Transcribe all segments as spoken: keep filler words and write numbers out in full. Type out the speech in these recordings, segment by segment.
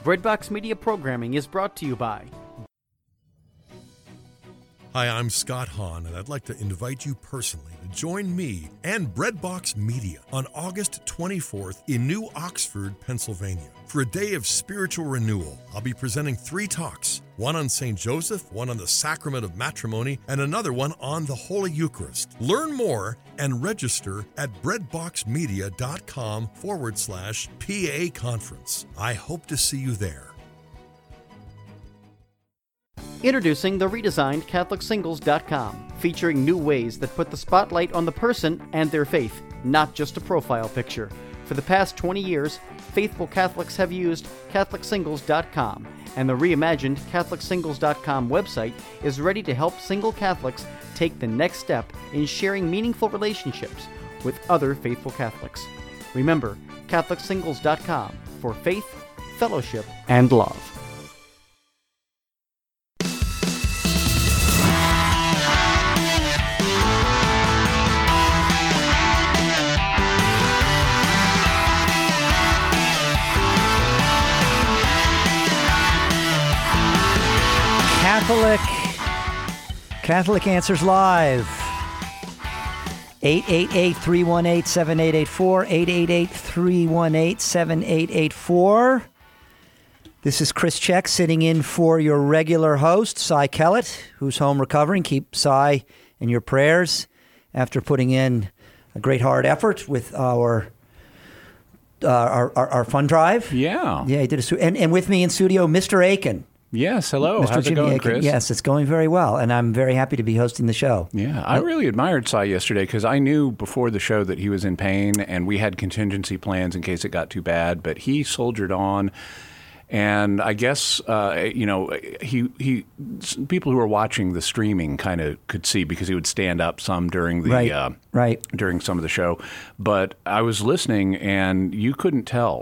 Breadbox Media programming is brought to you by... Hi, I'm Scott Hahn, and I'd like to invite you personally to join me and Breadbox Media on August twenty-fourth in New Oxford, Pennsylvania, for a day of spiritual renewal. I'll be presenting three talks, one on Saint Joseph, one on the Sacrament of Matrimony, and another one on the Holy Eucharist. Learn more and register at breadboxmedia.com forward slash PA conference. I hope to see you there. Introducing the redesigned Catholic Singles dot com, featuring new ways that put the spotlight on the person and their faith, not just a profile picture. For the past twenty years, faithful Catholics have used Catholic Singles dot com, and the reimagined Catholic Singles dot com website is ready to help single Catholics take the next step in sharing meaningful relationships with other faithful Catholics. Remember, Catholic Singles dot com for faith, fellowship, and love. Catholic, Catholic Answers Live. eight eight eight, three one eight, seven eight eight four, eight eight eight, three one eight, seven eight eight four. This is Chris Check sitting in for your regular host, Cy Kellett, who's home recovering. Keep Cy in your prayers after putting in a great hard effort with our uh, our, our, our fund drive. Yeah. Yeah, he did a, and, and with me in studio, Mister Aiken. Yes, hello. Mister How's Jimmy it going, Aiken. Chris? Yes, it's going very well, and I'm very happy to be hosting the show. Yeah, I really admired Cy yesterday because I knew before the show that he was in pain, and we had contingency plans in case it got too bad, but he soldiered on. And I guess, uh, you know, he he people who were watching the streaming kind of could see because he would stand up some during the right. Uh, right. during some of the show. But I was listening, and you couldn't tell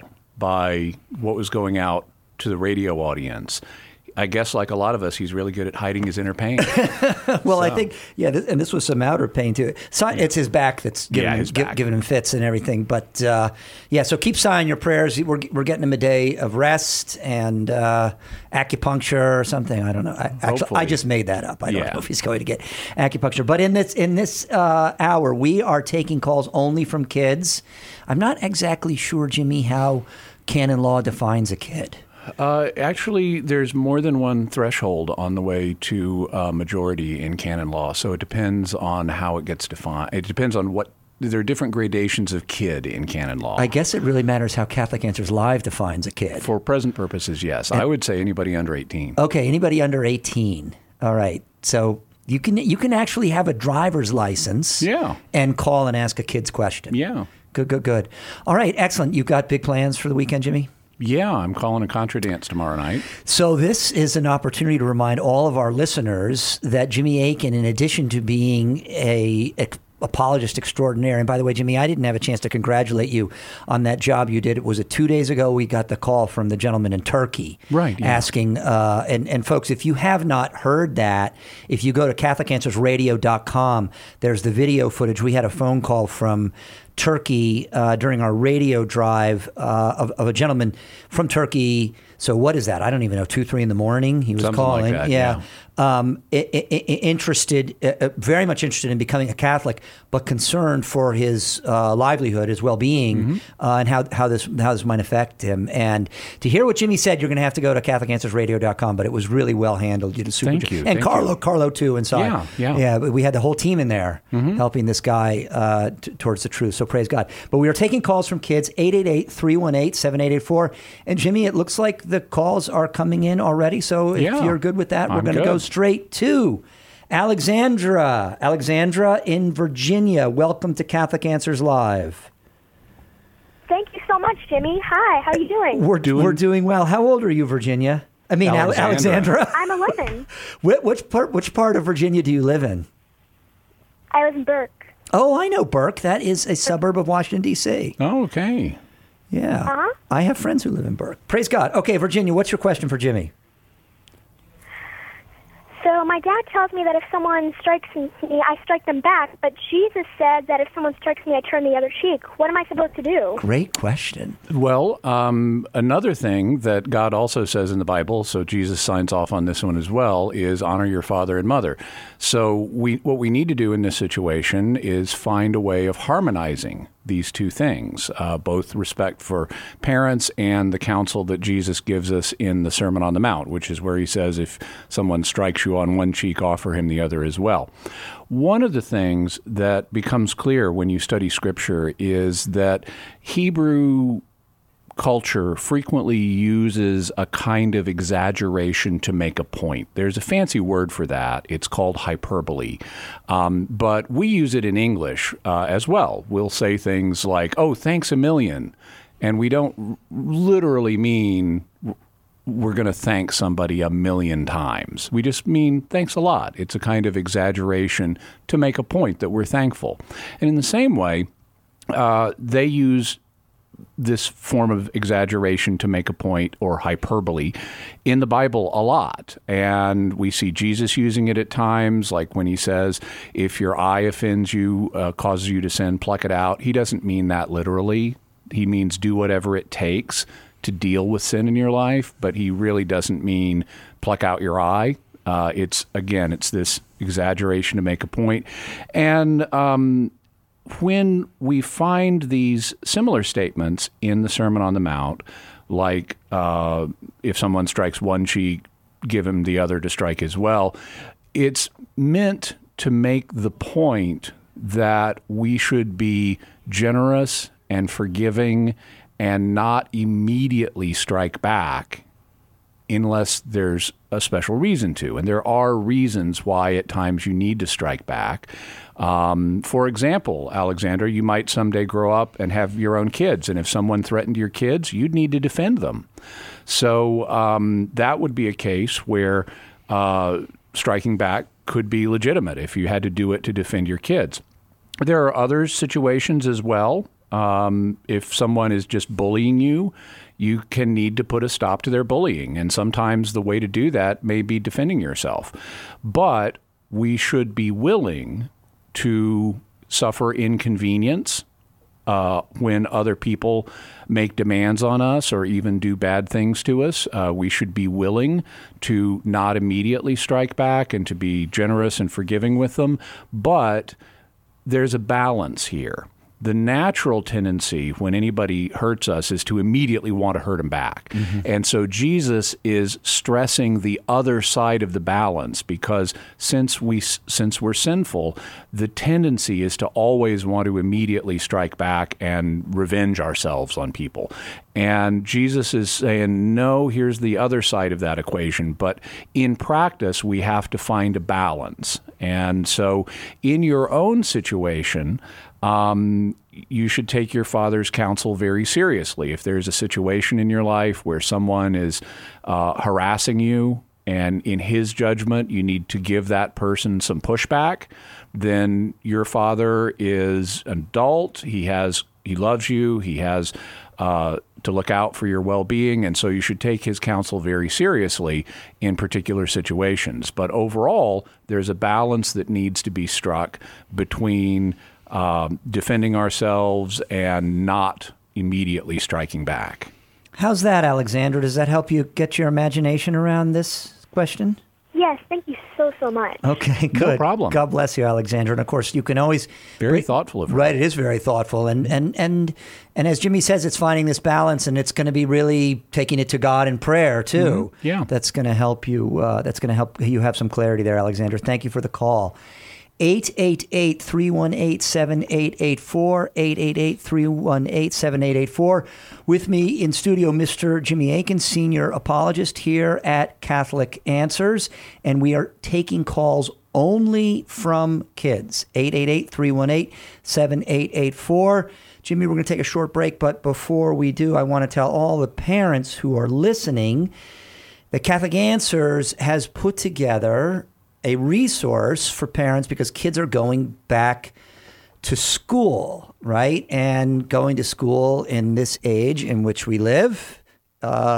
by what was going out to the radio audience. I guess, like a lot of us, he's really good at hiding his inner pain. well, so. I think, yeah, th- and this was some outer pain too. So yeah. It's his back that's giving, yeah, him, his gi- back. giving him fits and everything. But uh, yeah, so keep Cy in your prayers. We're we're getting him a day of rest and uh, acupuncture or something. I don't know. I, actually, I just made that up. I don't yeah. know if he's going to get acupuncture. But in this in this uh, hour, we are taking calls only from kids. I'm not exactly sure, Jimmy, how canon law defines a kid. Uh, actually, there's more than one threshold on the way to uh, majority in canon law, so it depends on how it gets defined. It depends on what there are different gradations of kid in canon law. I guess it really matters how Catholic Answers Live defines a kid. For present purposes, yes. And I would say anybody under eighteen. Okay, anybody under eighteen. All right. So you can you can actually have a driver's license yeah. and call and ask a kid's question. Yeah. Good, good, good. All right, excellent. You've got big plans for the weekend, Jimmy? Yeah, I'm calling a contra dance tomorrow night. So this is an opportunity to remind all of our listeners that Jimmy Aiken, in addition to being a, a apologist extraordinaire, and by the way, Jimmy, I didn't have a chance to congratulate you on that job you did. It was it two days ago we got the call from the gentleman in Turkey, right? Yeah. Asking, uh, and and folks, if you have not heard that, if you go to Catholic Answers Radio dot com, there's the video footage. We had a phone call from Turkey uh, during our radio drive uh, of, of a gentleman from Turkey. So what is that? I don't even know. Two, three in the morning. He was Something calling. Like that, yeah. yeah. Um, I- I- I- interested, uh, very much interested in becoming a Catholic, but concerned for his uh, livelihood, his well-being, mm-hmm. uh, and how how this how this might affect him. And to hear what Jimmy said, you're going to have to go to Catholic Answers Radio dot com. But it was really well handled. You did super Thank job. you. And Thank Carlo, you. Carlo too, inside. Yeah, yeah, yeah. But we had the whole team in there mm-hmm. helping this guy uh, t- towards the truth. So praise God. But we are taking calls from kids, eight eight eight, three one eight, seven eight eight four. And Jimmy, it looks like the calls are coming in already. So if yeah, you're good with that, we're I'm going to go straight to Alexandra. Alexandra in Virginia. Welcome to Catholic Answers Live. Thank you so much, Jimmy. Hi, how are you doing? We're doing, we're doing well. How old are you, Virginia? I mean, Alexandra. Alexandra. I'm eleven. Which part, which part of Virginia do you live in? I live in Burke. Oh, I know Burke. That is a suburb of Washington, D C Oh, okay. Yeah. Uh-huh. I have friends who live in Burke. Praise God. Okay, Virginia, what's your question for Jimmy? So my dad tells me that if someone strikes me, I strike them back, but Jesus said that if someone strikes me, I turn the other cheek. What am I supposed to do? Great question. Well, um, another thing that God also says in the Bible, so Jesus signs off on this one as well, is honor your father and mother. So we, what we need to do in this situation is find a way of harmonizing these two things, uh, both respect for parents and the counsel that Jesus gives us in the Sermon on the Mount, which is where he says, if someone strikes you on one cheek, offer him the other as well. One of the things that becomes clear when you study Scripture is that Hebrew culture frequently uses a kind of exaggeration to make a point. There's a fancy word for that. It's called hyperbole. Um, but we use it in English uh, as well. We'll say things like, oh, thanks a million. And we don't literally mean we're going to thank somebody a million times. We just mean thanks a lot. It's a kind of exaggeration to make a point that we're thankful. And in the same way, uh, they use this form of exaggeration to make a point, or hyperbole, in the Bible a lot. And we see Jesus using it at times, like when he says, if your eye offends you, uh, causes you to sin, pluck it out. He doesn't mean that literally. He means do whatever it takes to deal with sin in your life, but he really doesn't mean pluck out your eye. Uh, it's, again, it's this exaggeration to make a point. And um when we find these similar statements in the Sermon on the Mount, like uh, if someone strikes one cheek, give him the other to strike as well, it's meant to make the point that we should be generous and forgiving and not immediately strike back unless there's a special reason to. And there are reasons why at times you need to strike back. Um, for example, Alexander, you might someday grow up and have your own kids. And if someone threatened your kids, you'd need to defend them. So um, that would be a case where uh, striking back could be legitimate if you had to do it to defend your kids. There are other situations as well. Um, if someone is just bullying you, you can need to put a stop to their bullying. And sometimes the way to do that may be defending yourself. But we should be willing to suffer inconvenience uh, when other people make demands on us or even do bad things to us. Uh, we should be willing to not immediately strike back and to be generous and forgiving with them. But there's a balance here. The natural tendency when anybody hurts us is to immediately want to hurt them back. Mm-hmm. And so Jesus is stressing the other side of the balance, because since we since we're sinful, the tendency is to always want to immediately strike back and revenge ourselves on people. And Jesus is saying, no, here's the other side of that equation. But in practice, we have to find a balance. And so in your own situation, Um, you should take your father's counsel very seriously. If there's a situation in your life where someone is uh, harassing you, and in his judgment, you need to give that person some pushback, then your father is an adult. He has, he loves you. He has uh, to look out for your well-being, and so you should take his counsel very seriously in particular situations. But overall, there's a balance that needs to be struck between Um, defending ourselves and not immediately striking back. How's that, Alexander? Does that help you get your imagination around this question? Yes, thank you so, so much. Okay, good. No problem. God bless you, Alexander. And of course, you can always... Very thoughtful of her. Right, it is very thoughtful. And, and, and, and as Jimmy says, it's finding this balance, and it's going to be really taking it to God in prayer, too. Mm-hmm. Yeah. That's going to help you, uh, that's going to help you have some clarity there, Alexander. Thank you for the call. eight eight eight, three one eight, seven eight eight four, eight eight eight, three one eight, seven eight eight four. With me in studio, Mister Jimmy Akin, senior apologist here at Catholic Answers, and we are taking calls only from kids. eight eight eight, three one eight, seven eight eight four. Jimmy, we're going to take a short break, but before we do, I want to tell all the parents who are listening that Catholic Answers has put together a resource for parents, because kids are going back to school, right? And going to school in this age in which we live, uh,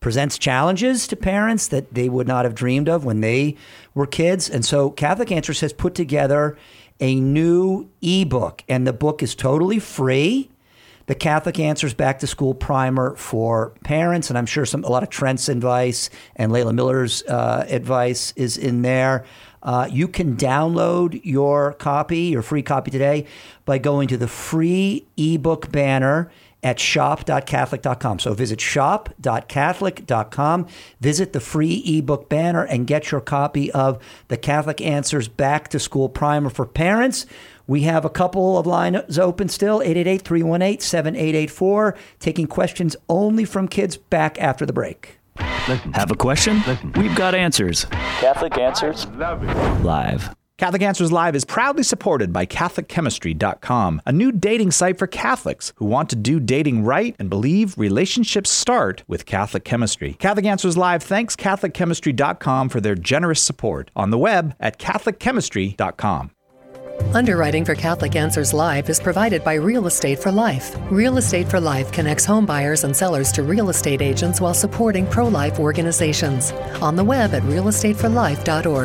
presents challenges to parents that they would not have dreamed of when they were kids. And so Catholic Answers has put together a new ebook, and the book is totally free. The Catholic Answers Back to School Primer for Parents, and I'm sure some a lot of Trent's advice and Layla Miller's uh, advice is in there. Uh, you can download your copy, your free copy today, by going to the free ebook banner at shop dot catholic dot com. So visit shop dot catholic dot com, visit the free ebook banner, and get your copy of the Catholic Answers Back to School Primer for Parents. We have a couple of lines open still, eight eight eight, three one eight, seven eight eight four, taking questions only from kids back after the break. Have a question? We've got answers. Catholic Answers Live. Catholic Answers Live is proudly supported by Catholic Chemistry dot com, a new dating site for Catholics who want to do dating right and believe relationships start with Catholic chemistry. Catholic Answers Live thanks Catholic Chemistry dot com for their generous support on the web at Catholic Chemistry dot com. Underwriting for Catholic Answers Live is provided by Real Estate for Life. Real Estate for Life connects home buyers and sellers to real estate agents while supporting pro-life organizations. On the web at real estate for life dot org.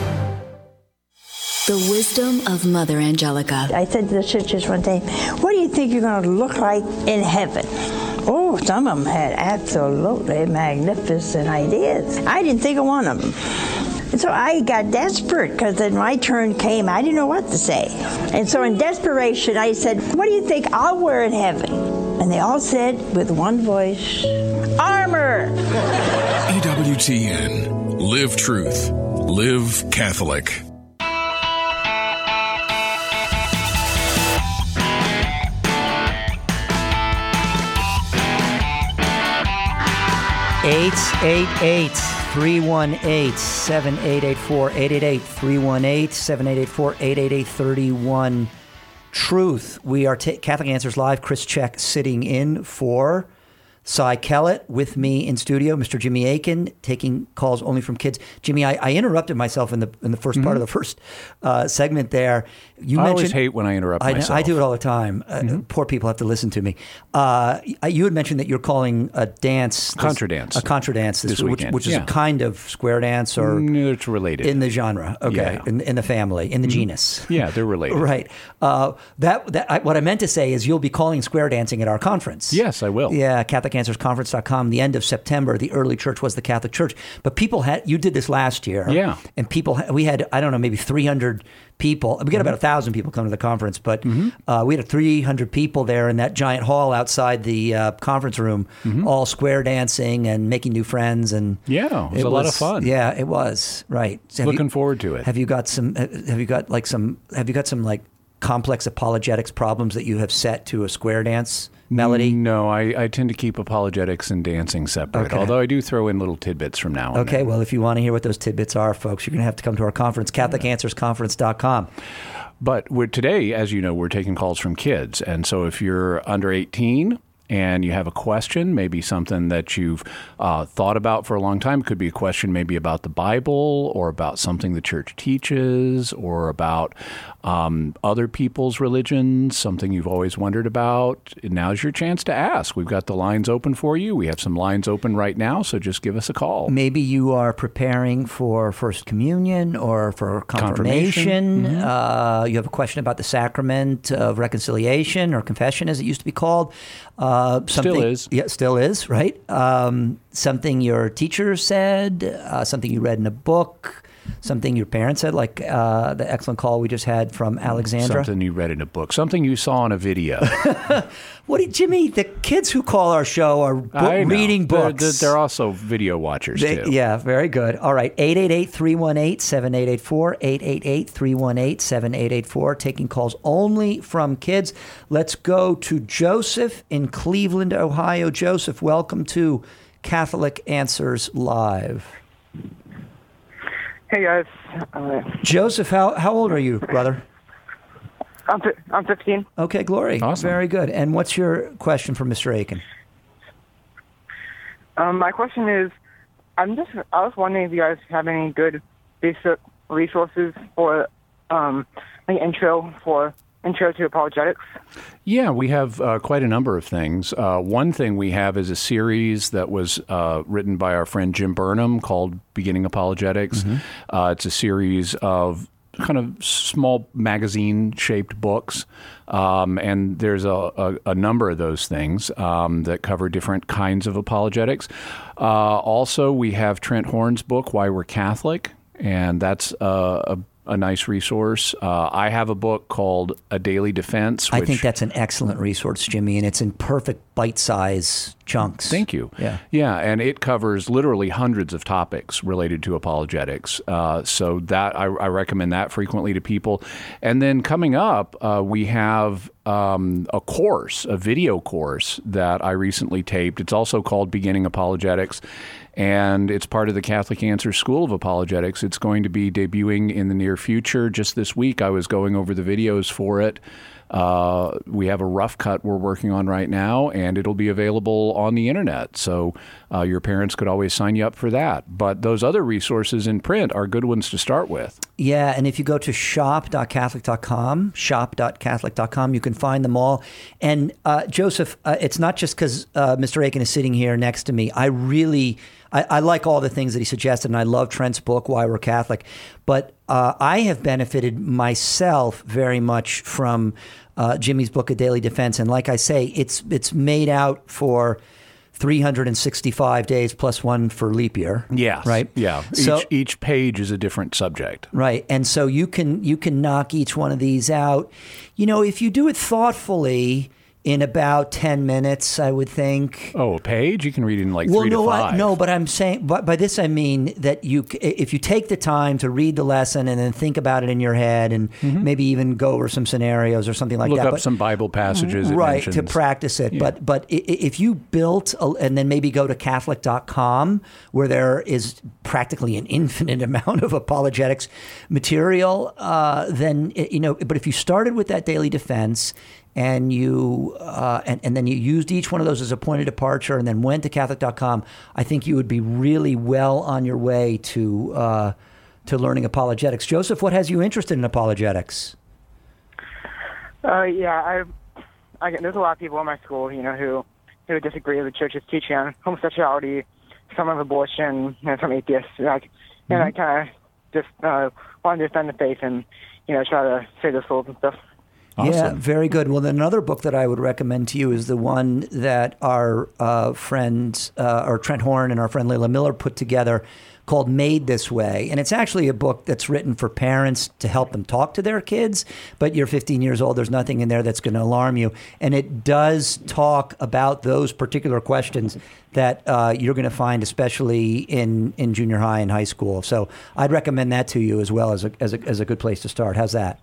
The wisdom of Mother Angelica. I said to the sisters one day, what do you think you're going to look like in heaven? Oh, some of them had absolutely magnificent ideas. I didn't think of one of them. And so I got desperate because then my turn came. I didn't know what to say. And so in desperation, I said, what do you think I'll wear in heaven? And they all said with one voice, armor. E W T N. Live truth. Live Catholic. eight eight eight, three one eight, seven eight eight four, eight eight eight, three one eight, seven eight eight four, eight eight eight, three one Truth. We are ta- Catholic Answers Live. Chris Check sitting in for Cy Kellett. With me in studio, Mister Jimmy Akin, taking calls only from kids. Jimmy, I, I interrupted myself in the in the first mm-hmm. part of the first uh, segment there. You I mentioned, always hate when I interrupt I, myself. I do it all the time. Uh, mm-hmm. Poor people have to listen to me. Uh, you had mentioned that you're calling a dance... Contra dance. A contra dance this, this which, weekend. which is yeah. a kind of square dance or... No, it's related. In the genre. Okay. Yeah. In, in the family. In the mm-hmm. genus. Yeah, they're related. Right. Uh, that that I, what I meant to say is you'll be calling square dancing at our conference. Yes, I will. Yeah, Catholic Answers Conference dot com. The end of September, the early church was the Catholic Church. But people had... You did this last year. Yeah. And people... Had, we had, I don't know, maybe three hundred people. We got mm-hmm. about one thousand people come to the conference, but mm-hmm. uh, we had three hundred people there in that giant hall outside the uh, conference room, mm-hmm. all square dancing and making new friends. And yeah, it was it a was, lot of fun. Yeah, it was. Right. So Looking you, forward to it. Have you got some, have you got like some, have you got some like complex apologetics problems that you have set to a square dance melody? No, I, I tend to keep apologetics and dancing separate, okay. although I do throw in little tidbits from now on. Okay, then. well, if you want to hear what those tidbits are, folks, you're going to have to come to our conference, Catholic Answers Conference dot com. But we're, today, as you know, we're taking calls from kids. And so if you're under eighteen and you have a question, maybe something that you've uh, thought about for a long time, it could be a question maybe about the Bible or about something the church teaches or about um, other people's religions, something you've always wondered about. Now's your chance to ask. We've got the lines open for you. We have some lines open right now, so just give us a call. Maybe you are preparing for First Communion or for confirmation. confirmation. Mm-hmm. Uh, you have a question about the sacrament of reconciliation or confession, as it used to be called. Uh, still is. Yeah, still is, right? Um, something your teacher said, uh, something you read in a book, something your parents said, like uh, the excellent call we just had from Alexandra. Something you read in a book, something you saw in a video. What, did, Jimmy? The kids who call our show are bo- reading books. They're, they're also video watchers they, too. Yeah, very good. All right, eight eight eight, three one eight, seven eight eight four, eight eight eight, three one eight, seven eight eight four, taking calls only from kids. Let's go to Joseph in Cleveland, Ohio. Joseph, welcome to Catholic Answers Live. Hey guys, uh, Joseph, how how old are you, brother? I'm fi- I'm fifteen. Okay, glory. Awesome. Very good. And what's your question for Mister Akin? Um, my question is, I'm just I was wondering if you guys have any good basic resources for um, like intro for intro to apologetics? Yeah, we have uh, quite a number of things. Uh, one thing we have is a series that was uh, written by our friend Jim Burnham called Beginning Apologetics. Mm-hmm. Uh, it's a series of kind of small magazine-shaped books, um, and there's a, a, a number of those things um, that cover different kinds of apologetics. Uh, also, we have Trent Horn's book, Why We're Catholic, and that's uh, a a nice resource. Uh, I have a book called A Daily Defense. Which, I think that's an excellent resource, Jimmy, and it's in perfect bite-size chunks. Thank you. Yeah. Yeah, and it covers literally hundreds of topics related to apologetics. Uh, so that I, I recommend that frequently to people. And then coming up, uh, we have um, a course, a video course that I recently taped. It's also called Beginning Apologetics. And it's part of the Catholic Answers School of Apologetics. It's going to be debuting in the near future. Just this week, I was going over the videos for it. Uh, we have a rough cut we're working on right now, and it'll be available on the internet. So uh, your parents could always sign you up for that. But those other resources in print are good ones to start with. Yeah, and if you go to shop dot catholic dot com, shop dot catholic dot com, you can find them all. And uh, Joseph, uh, it's not just because uh, Mister Akin is sitting here next to me. I really... I, I like all the things that he suggested, and I love Trent's book, Why We're Catholic. But uh, I have benefited myself very much from uh, Jimmy's book, A Daily Defense. And like I say, it's it's made out for three hundred sixty-five days plus one for leap year. Yes. Right? Yeah. So, each, each page is a different subject. Right. And so you can you can knock each one of these out. You know, if you do it thoughtfully, in about ten minutes, I would think. Oh, a page? You can read in like well, three no, to five. I, no, but I'm saying, but by this I mean that you, if you take the time to read the lesson and then think about it in your head, and mm-hmm. maybe even go over some scenarios or something like Look that. Look up but, some Bible passages. Right, it to practice it. Yeah. But but if you built, a, and then maybe go to Catholic dot com, where there is practically an infinite amount of apologetics material, uh, then, you know, but if you started with that daily defense, and you uh, and, and then you used each one of those as a point of departure and then went to Catholic dot com, I think you would be really well on your way to uh, to learning apologetics. Joseph, what has you interested in apologetics? Uh, yeah, I, I there's a lot of people in my school, you know, who who disagree with the church's teaching on homosexuality, some of abortion, and some atheists. Like, mm-hmm. and I kind of just uh, want to defend the faith and, you know, try to save their souls and stuff. Awesome. Yeah, very good. Well, then another book that I would recommend to you is the one that our uh, friend, uh, or Trent Horn and our friend Layla Miller put together called Made This Way. And it's actually a book that's written for parents to help them talk to their kids. But you're fifteen years old. There's nothing in there that's going to alarm you. And it does talk about those particular questions that uh, you're going to find, especially in, in junior high and high school. So I'd recommend that to you as well as a, as a, as a good place to start. How's that?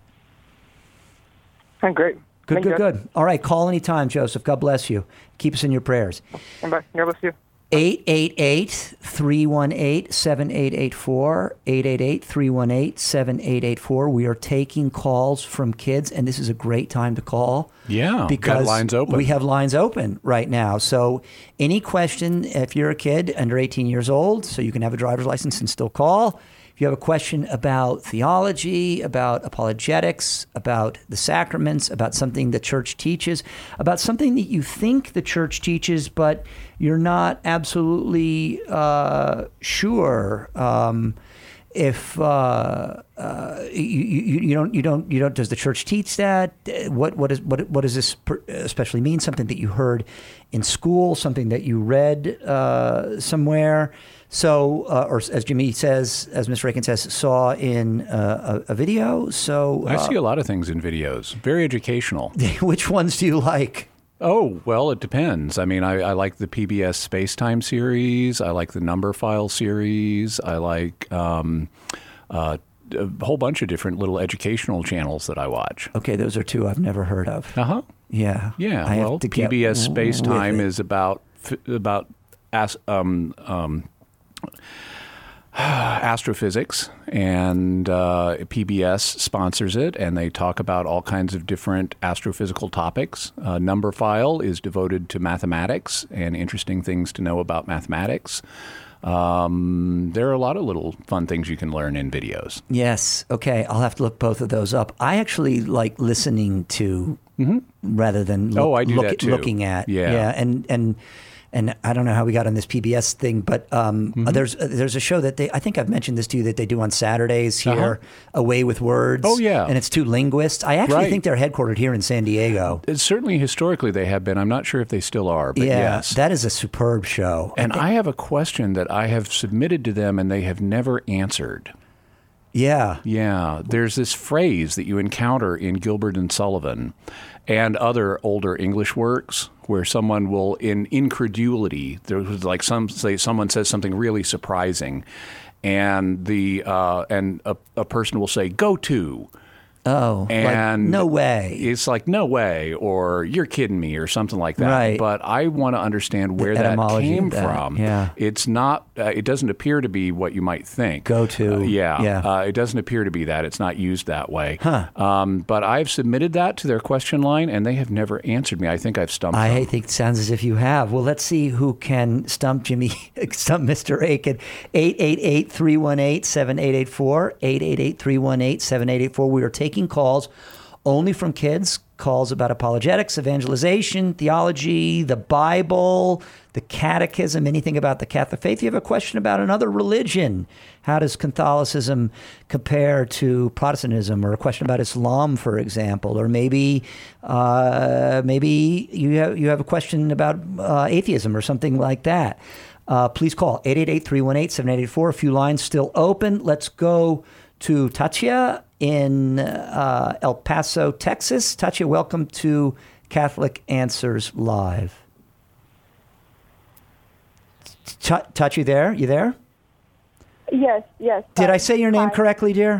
I'm great. Good, Thank good, you. good. All right, call anytime, Joseph. God bless you. Keep us in your prayers. Bye. God bless you. eight eight eight, three one eight, seven eight eight four, eight eight eight, three one eight, seven eight eight four. We are taking calls from kids, and this is a great time to call. Yeah, because got lines open. We have lines open right now. So any question, if you're a kid under eighteen years old, so you can have a driver's license and still call. If you have a question about theology, about apologetics, about the sacraments, about something the church teaches, about something that you think the church teaches, but you're not absolutely uh, sure. Um, if uh, uh, you, you, you don't, you don't, you don't, does the church teach that? What, what is, what, what does this especially mean? Something that you heard in school, something that you read uh, somewhere. So, uh, or as Jimmy says, as Mister Akin says, saw in uh, a, a video. So I uh, see a lot of things in videos. Very educational. Which ones do you like? Oh, well, it depends. I mean, I, I like the P B S Spacetime series. I like the Number File series. I like um, uh, a whole bunch of different little educational channels that I watch. Okay, those are two I've never heard of. Uh huh. Yeah. Yeah. I well, have to P B S get Spacetime is about about as um um. astrophysics, and uh, P B S sponsors it, and they talk about all kinds of different astrophysical topics. Uh, Numberphile is devoted to mathematics and interesting things to know about mathematics. Um, there are a lot of little fun things you can learn in videos. Yes. Okay. I'll have to look both of those up. I actually like listening to mm-hmm. rather than look, oh, I do look, that too. looking at. Yeah. Yeah. And, and, And I don't know how we got on this P B S thing, but um, Mm-hmm. there's there's a show that they I think I've mentioned this to you that they do on Saturdays here, Uh-huh. Away with Words. Oh, yeah. And it's two linguists. I actually Right. think they're headquartered here in San Diego. It's certainly historically they have been. I'm not sure if they still are, but yeah, yes. that is a superb show. And I have a question that I have submitted to them and they have never answered. Yeah. Yeah. There's this phrase that you encounter in Gilbert and Sullivan and other older English works where someone will, in incredulity, there's like some say someone says something really surprising, and the uh, and a, a person will say "go to." Oh, and like, no way. It's like, no way, or you're kidding me, or something like that. Right. But I want to understand where The that etymology came of that, from. yeah. It's not, uh, it doesn't appear to be what you might think. Go to. Uh, yeah. Yeah. Uh, it doesn't appear to be that. It's not used that way. Huh. Um, but I've submitted that to their question line, and they have never answered me. I think I've stumped I them. think it sounds as if you have. Well, let's see who can stump Jimmy, stump Mister Akin. eight eight eight, three one eight, seven eight eight four, eight eight eight, three one eight, seven eight eight four. We are taking calls only from kids, calls about apologetics, evangelization, theology, the Bible, the catechism, anything about the Catholic faith. If you have a question about another religion, how does Catholicism compare to Protestantism, or a question about Islam, for example, or maybe uh, maybe you have, you have a question about uh, atheism or something like that. Uh, please call eight eight eight, three one eight, seven eight eight four. A few lines still open. Let's go to Tatia in uh, El Paso, Texas. Tatia, welcome to Catholic Answers Live. Tatia, you there? You there? Yes, yes. Did I say your name Hi. correctly, dear?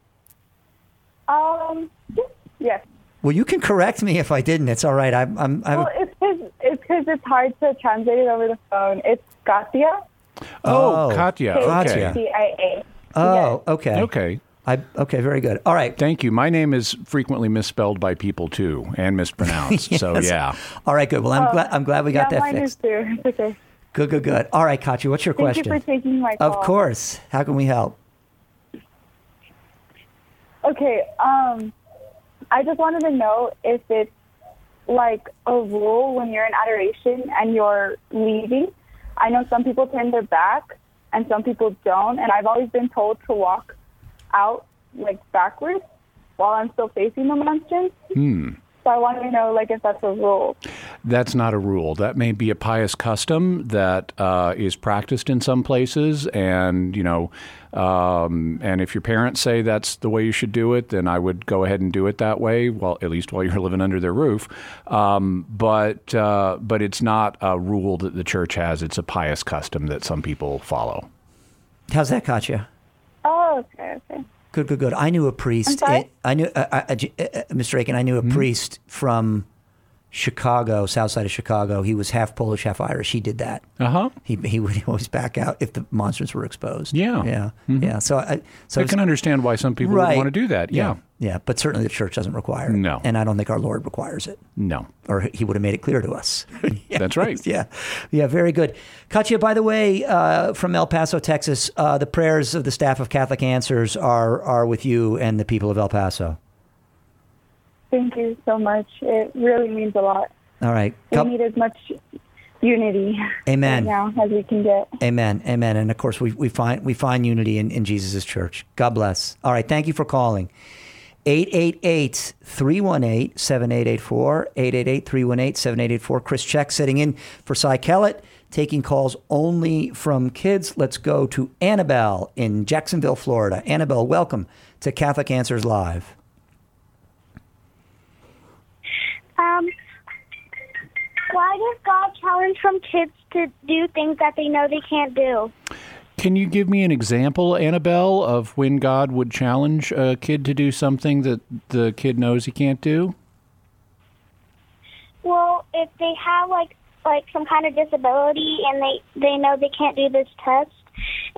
Um, yes. Well, you can correct me if I didn't. It's all right. I'm. I'm. I'm Well, it's because it's, cause it's hard to translate it over the phone. It's Katia. Oh, Katya. Okay. K T I A. Oh, okay. Okay. I, okay, very good. All right. Thank you. My name is frequently misspelled by people too, and mispronounced. Yes. So yeah. All right, good. Well, I'm Oh, glad. I'm glad we got yeah, that mine fixed. is too. It's okay. Good, good, good. All right, Katya, what's your Thank question? you for taking my call. Of course. How can we help? Okay, um, I just wanted to know if it's like a rule when you're in adoration and you're leaving. I know some people turn their back and some people don't, and I've always been told to walk out like backwards while I'm still facing the monstrance. Hmm. So I wanted to know like if that's a rule. That's not a rule. That may be a pious custom that uh, is practiced in some places, and you know, um, and if your parents say that's the way you should do it, then I would go ahead and do it that way. Well, at least while you're living under their roof. Um, but uh, but it's not a rule that the church has. It's a pious custom that some people follow. How's that, Katya? Oh, okay, okay. Good, good, good. I knew a priest. I'm sorry? I knew, uh, uh, uh, Mister Akin, I knew a Mm-hmm. priest from Chicago, south side of Chicago. He was half Polish, half Irish. He did that. Uh huh. He he would always back out if the monsters were exposed. Yeah. Yeah. Mhm. Yeah. So I so I can understand why some people Right. would want to do that. Yeah. Yeah. But certainly the church doesn't require it. No. And I don't think our Lord requires it. No. Or he would have made it clear to us. Yeah. That's right. Yeah. Yeah. Very good. Katya, by the way, uh, from El Paso, Texas, uh, the prayers of the staff of Catholic Answers are are with you and the people of El Paso. Thank you so much. It really means a lot. All right. We Couple- need as much unity Amen. right now as we can get. Amen. Amen. And of course, we, we find we find unity in, in Jesus' church. God bless. All right. Thank you for calling. eight eight eight, three one eight, seven eight eight four. eight eight eight, three one eight, seven eight eight four. Chris Check sitting in for Cy Kellett, taking calls only from kids. Let's go to Annabelle in Jacksonville, Florida. Annabelle, welcome to Catholic Answers Live. Um, why does God challenge from kids to do things that they know they can't do? Can you give me an example, Annabelle, of when God would challenge a kid to do something that the kid knows he can't do? Well, if they have like like some kind of disability and they they know they can't do this test, and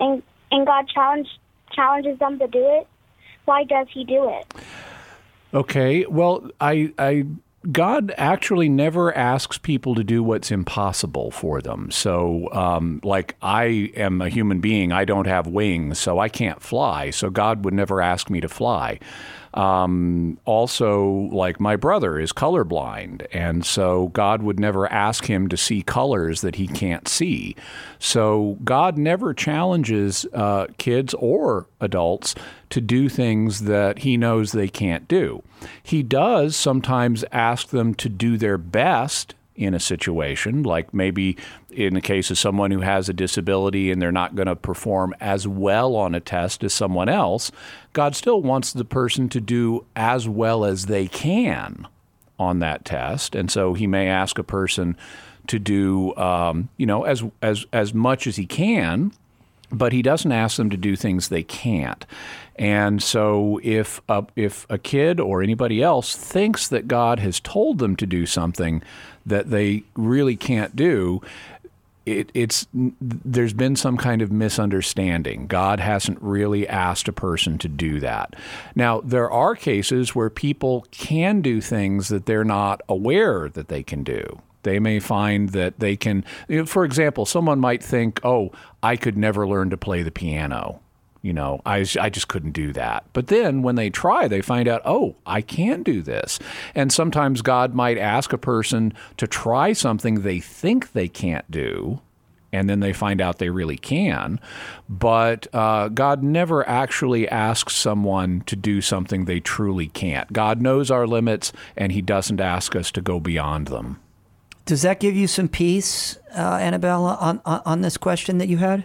and God challenge, challenges them to do it, why does he do it? Okay, well, I, I, God actually never asks people to do what's impossible for them. So, um, like, I am a human being. I don't have wings, so I can't fly. So God would never ask me to fly. Um, also, like, my brother is colorblind, and so God would never ask him to see colors that he can't see. So God never challenges uh, kids or adults to do things that he knows they can't do. He does sometimes ask them to do their best in a situation, like maybe in the case of someone who has a disability and they're not going to perform as well on a test as someone else. God still wants the person to do as well as they can on that test. And so he may ask a person to do, um, you know, as, as, as much as he can, but he doesn't ask them to do things they can't. And so if a, if a kid or anybody else thinks that God has told them to do something that they really can't do, it, it's there's been some kind of misunderstanding. God hasn't really asked a person to do that. Now, there are cases where people can do things that they're not aware that they can do. They may find that they can, you know, for example, someone might think, oh, I could never learn to play the piano. You know, I, I just couldn't do that. But then when they try, they find out, oh, I can do this. And sometimes God might ask a person to try something they think they can't do, and then they find out they really can. But uh, God never actually asks someone to do something they truly can't. God knows our limits, and he doesn't ask us to go beyond them. Does that give you some peace, uh, Annabella, on, on, on this question that you had?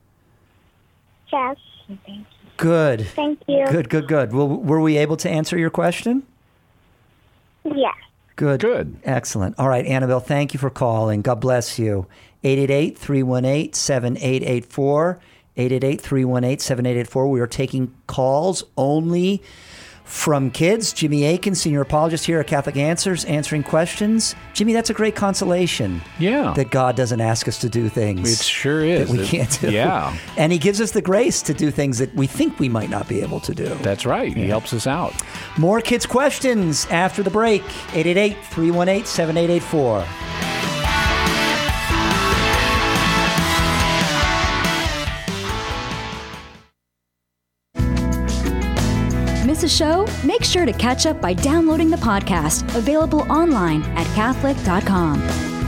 Yes. Good. Thank you. Good, good, good. Well, were we able to answer your question? Yes. Good. Good. Excellent. All right, Annabelle, thank you for calling. God bless you. eight eight eight, three one eight, seven eight eight four. eight eight eight, three one eight, seven eight eight four. We are taking calls only from kids. Jimmy Aiken, senior apologist here at Catholic Answers, answering questions. Jimmy, that's a great consolation. Yeah. That God doesn't ask us to do things. It sure is. That we it, can't do. Yeah. And he gives us the grace to do things that we think we might not be able to do. That's right. Yeah. He helps us out. More kids' questions after the break. eight eight eight, three one eight, seven eight eight four. Miss a show? Make sure to catch up by downloading the podcast, available online at Catholic dot com.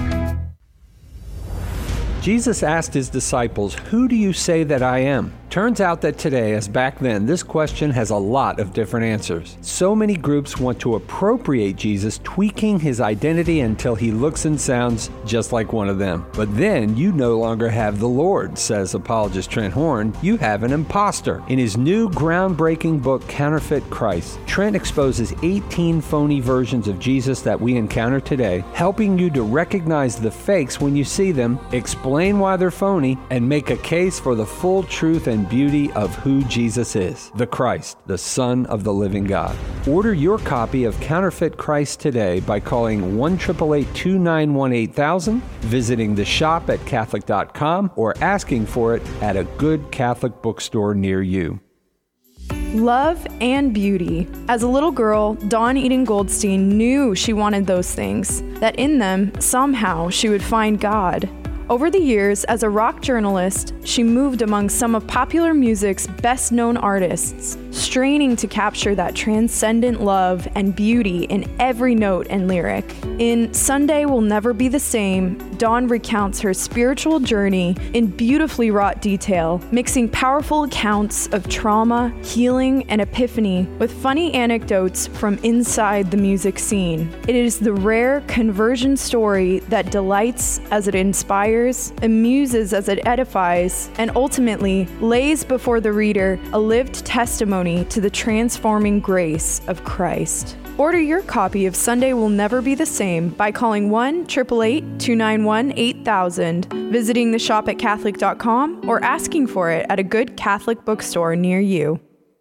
Jesus asked his disciples, "Who do you say that I am?" Turns out that today, as back then, this question has a lot of different answers. So many groups want to appropriate Jesus, tweaking his identity until he looks and sounds just like one of them. But then you no longer have the Lord, says apologist Trent Horn. You have an imposter. In his new groundbreaking book, Counterfeit Christ, Trent exposes eighteen phony versions of Jesus that we encounter today, helping you to recognize the fakes when you see them, explain why they're phony, and make a case for the full truth and beauty of who Jesus is, the Christ, the Son of the living God. Order your copy of Counterfeit Christ today by calling one eight eight eight, two nine one, eight thousand, visiting the shop at Catholic dot com, or asking for it at a good Catholic bookstore near you. Love and beauty. As a little girl, Dawn Eden Goldstein knew she wanted those things, that in them, somehow, she would find God. Over the years, as a rock journalist, she moved among some of popular music's best-known artists, straining to capture that transcendent love and beauty in every note and lyric. In Sunday Will Never Be the Same, Dawn recounts her spiritual journey in beautifully wrought detail, mixing powerful accounts of trauma, healing, and epiphany with funny anecdotes from inside the music scene. It is the rare conversion story that delights as it inspires, amuses as it edifies, and ultimately lays before the reader a lived testimony to the transforming grace of Christ. Order your copy of Sunday Will Never Be the Same by calling one eight eight eight, two nine one, eight thousand, visiting the shop at Catholic dot com, or asking for it at a good Catholic bookstore near you.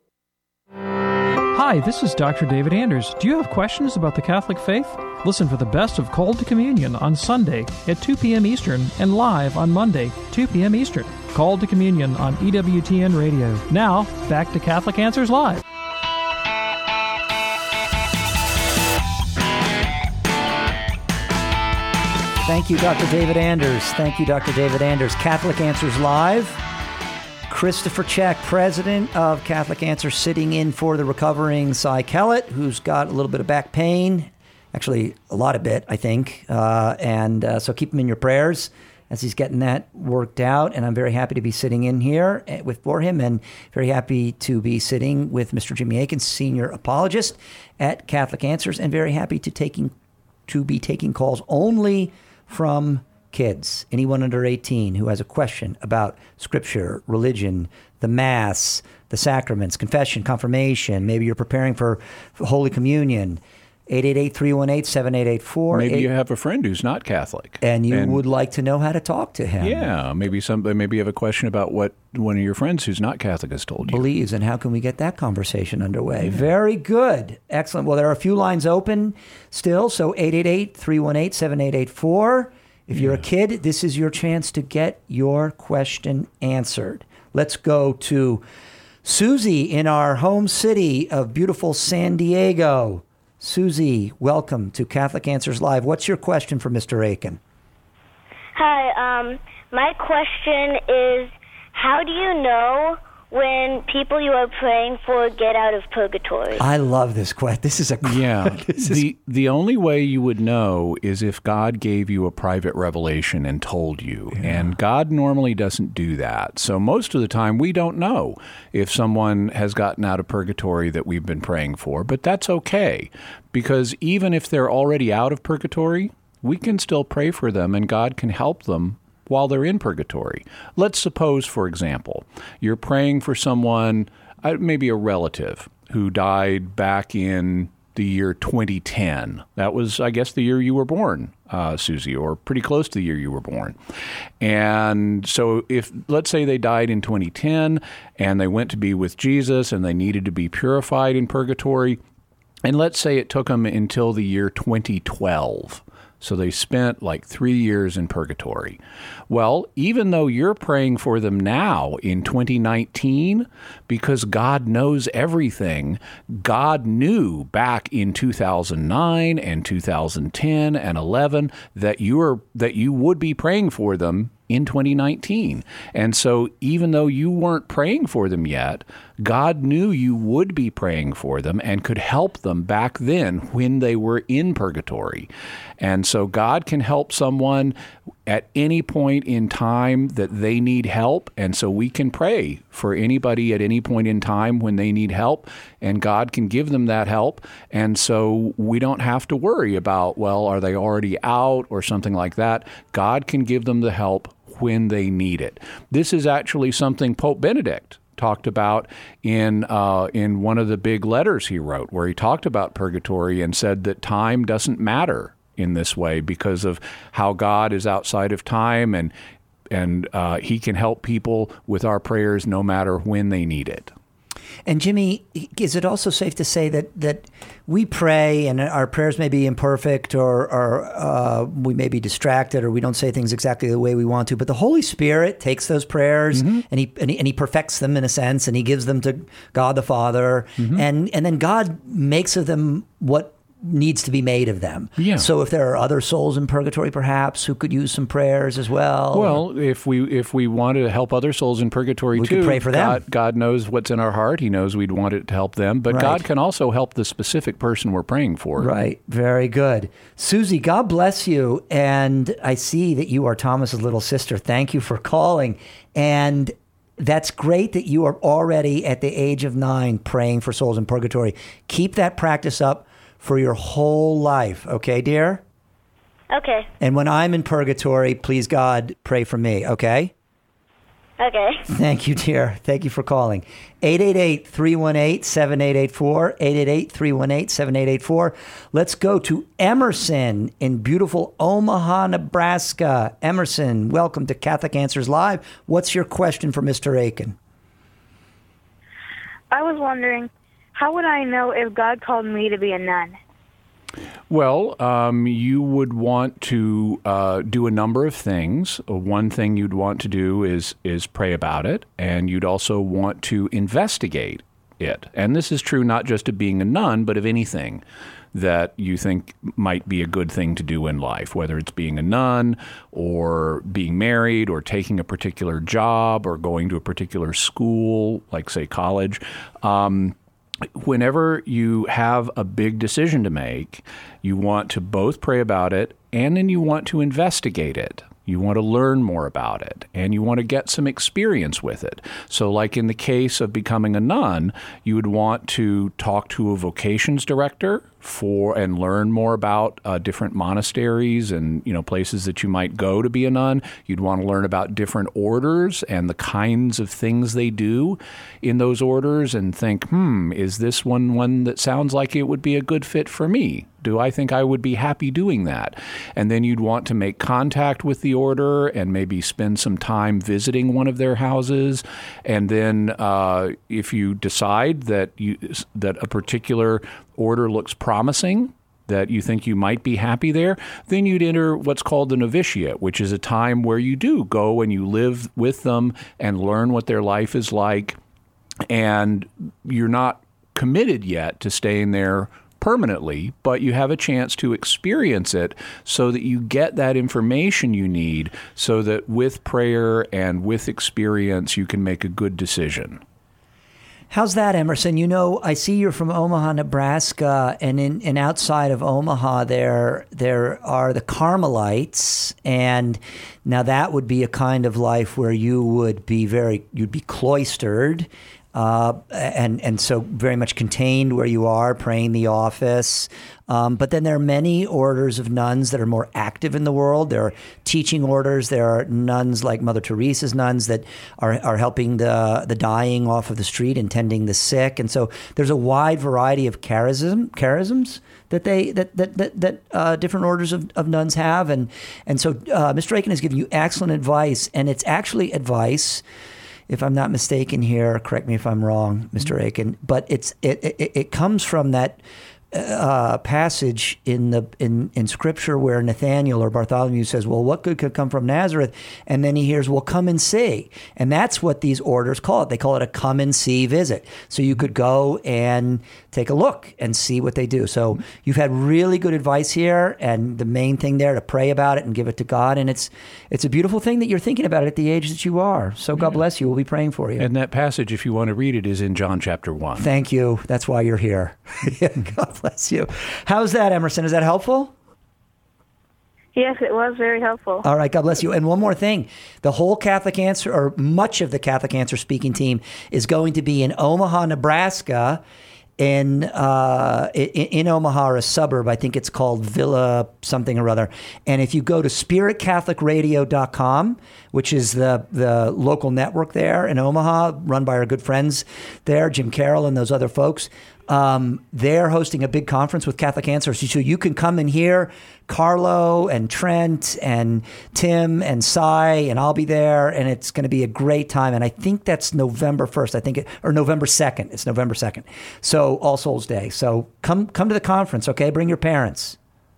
Hi, this is Doctor David Anders. Do you have questions about the Catholic faith? Listen for the best of Called to Communion on Sunday at two p.m. Eastern and live on Monday, two p.m. Eastern. Called to Communion on E W T N Radio. Now, back to Catholic Answers Live. Thank you, Doctor David Anders. Thank you, Doctor David Anders. Catholic Answers Live. Christopher Check, president of Catholic Answers, sitting in for the recovering Cy Kellett, who's got a little bit of back pain. Actually, a lot of it, I think. Uh, and uh, so keep him in your prayers as he's getting that worked out. And I'm very happy to be sitting in here with for him, and very happy to be sitting with Mister Jimmy Akins, senior apologist at Catholic Answers, and very happy to taking to be taking calls only from kids, anyone under eighteen who has a question about Scripture, religion, the Mass, the sacraments, confession, confirmation. Maybe you're preparing for, for Holy Communion. eight eight eight, three one eight, seven eight eight four. Maybe you have a friend who's not Catholic. And you and, would like to know how to talk to him. Yeah, maybe some. Maybe you have a question about what one of your friends who's not Catholic has told you. Believes, and how can we get that conversation underway? Yeah. Very good. Excellent. Well, there are a few lines open still, so eight eight eight, three one eight, seven eight eight four. If you're yeah. a kid, this is your chance to get your question answered. Let's go to Susie in our home city of beautiful San Diego. Susie, welcome to Catholic Answers Live. What's your question for Mister Akin? Hi, um, my question is, how do you know when people you are praying for get out of purgatory? I love this question. This is a yeah. this the is... the only way you would know is if God gave you a private revelation and told you, yeah. and God normally doesn't do that. So most of the time we don't know if someone has gotten out of purgatory that we've been praying for, but that's okay, because even if they're already out of purgatory, we can still pray for them, and God can help them while they're in purgatory. Let's suppose, for example, you're praying for someone, maybe a relative, who died back in the year twenty ten. That was, I guess, the year you were born, uh, Susie, or pretty close to the year you were born. And so if, let's say they died in twenty ten, and they went to be with Jesus, and they needed to be purified in purgatory, and let's say it took them until the year twenty twelve. So they spent like three years in purgatory. Well, even though you're praying for them now in twenty nineteen, because God knows everything, God knew back in two thousand nine and two thousand ten and eleven that you were that you would be praying for them in twenty nineteen. And so even though you weren't praying for them yet, God knew you would be praying for them and could help them back then when they were in purgatory. And so God can help someone at any point in time that they need help. And so we can pray for anybody at any point in time when they need help, and God can give them that help. And so we don't have to worry about, well, are they already out or something like that? God can give them the help when they need it. This is actually something Pope Benedict talked about in uh, in one of the big letters he wrote, where he talked about purgatory and said that time doesn't matter in this way because of how God is outside of time, and and uh, he can help people with our prayers no matter when they need it. And Jimmy, is it also safe to say that, that we pray and our prayers may be imperfect, or, or uh, we may be distracted, or we don't say things exactly the way we want to, but the Holy Spirit takes those prayers mm-hmm. and, he, and he and he perfects them in a sense, and he gives them to God the Father, mm-hmm. and, and then God makes of them what needs to be made of them. Yeah. So if there are other souls in purgatory, perhaps, who could use some prayers as well. Well, if we if we wanted to help other souls in purgatory we too, could pray for them. God, God knows what's in our heart. He knows we'd want it to help them. But right. God can also help the specific person we're praying for. Right. Very good. Susie, God bless you. And I see that you are Thomas's little sister. Thank you for calling. And that's great that you are already at the age of nine praying for souls in purgatory. Keep that practice up for your whole life. Okay, dear? Okay. And when I'm in purgatory, please, God, pray for me. Okay? Okay. Thank you, dear. Thank you for calling. eight eight eight, three one eight, seven eight eight four, eight eight eight, three one eight, seven eight eight four. Let's go to Emerson in beautiful Omaha, Nebraska. Emerson, welcome to Catholic Answers Live. What's your question for Mister Akin? I was wondering, how would I know if God called me to be a nun? Well, um, you would want to uh, do a number of things. Uh, One thing you'd want to do is is pray about it, and you'd also want to investigate it. And this is true not just of being a nun, but of anything that you think might be a good thing to do in life, whether it's being a nun or being married or taking a particular job or going to a particular school, like, say, college. Um, whenever you have a big decision to make, you want to both pray about it and then you want to investigate it. You want to learn more about it, and you want to get some experience with it. So like in the case of becoming a nun, you would want to talk to a vocations director for and learn more about uh, different monasteries and, you know, places that you might go to be a nun. You'd want to learn about different orders and the kinds of things they do in those orders and think, hmm, is this one one that sounds like it would be a good fit for me? Do I think I would be happy doing that? And then you'd want to make contact with the order and maybe spend some time visiting one of their houses. And then uh, if you decide that you that a particular order looks promising, that you think you might be happy there, then you'd enter what's called the novitiate, which is a time where you do go and you live with them and learn what their life is like. And you're not committed yet to staying there permanently, but you have a chance to experience it so that you get that information you need so that with prayer and with experience, you can make a good decision. How's that, Emerson? You know, I see you're from Omaha, Nebraska, and in and outside of Omaha, there there are the Carmelites, and now that would be a kind of life where you would be very you'd be cloistered. Uh, and and so very much contained where you are, praying the office. Um, but then there are many orders of nuns that are more active in the world. There are teaching orders. There are nuns like Mother Teresa's nuns that are, are helping the the dying off of the street and tending the sick. And so there's a wide variety of charism charisms that they that that that, that uh, different orders of, of nuns have. And and so uh, Mister Akin has given you excellent advice, and it's actually advice. If I'm not mistaken here, correct me if I'm wrong, Mister Akin, but it's it, it it comes from that uh, passage in the in, in Scripture where Nathaniel or Bartholomew says, "Well, what good could come from Nazareth?" And then he hears, "Well, come and see." And that's what these orders call it. They call it a come and see visit. So you could go and take a look and see what they do. So you've had really good advice here, and the main thing there to pray about it and give it to God. And it's it's a beautiful thing that you're thinking about it at the age that you are. So God yeah. bless you. We'll be praying for you. And that passage, if you want to read it, is in John chapter one. Thank you. That's why you're here. God bless you. How's that, Emerson? Is that helpful? Yes, it was very helpful. All right, God bless you. And one more thing. The whole Catholic Answer, or much of the Catholic Answer speaking team, is going to be in Omaha, Nebraska, in uh, in, in Omaha, a suburb. I think it's called Villa something or other. And if you go to spirit catholic radio dot com, which is the, the local network there in Omaha, run by our good friends there, Jim Carroll and those other folks, Um, they're hosting a big conference with Catholic Answers. So you can come and hear Carlo and Trent and Tim and Cy, and I'll be there, and it's going to be a great time. And I think that's November first, I think, it, or November second. It's November second. So All Souls Day. So come come to the conference, okay? Bring your parents.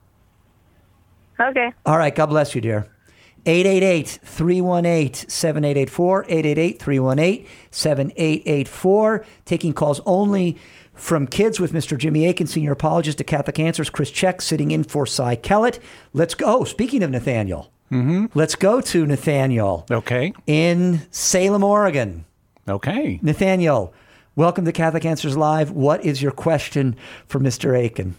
Okay. All right. God bless you, dear. eight eight eight, three one eight, seven eight eight four, eight eight eight, three one eight, seven eight eight four. Taking calls only from kids with Mister Jimmy Akin, senior apologist at Catholic Answers. Chris Check sitting in for Cy Kellett. Let's go. Oh, speaking of Nathaniel, mm-hmm. let's go to Nathaniel. Okay. In Salem, Oregon. Okay. Nathaniel, welcome to Catholic Answers Live. What is your question for Mister Akin?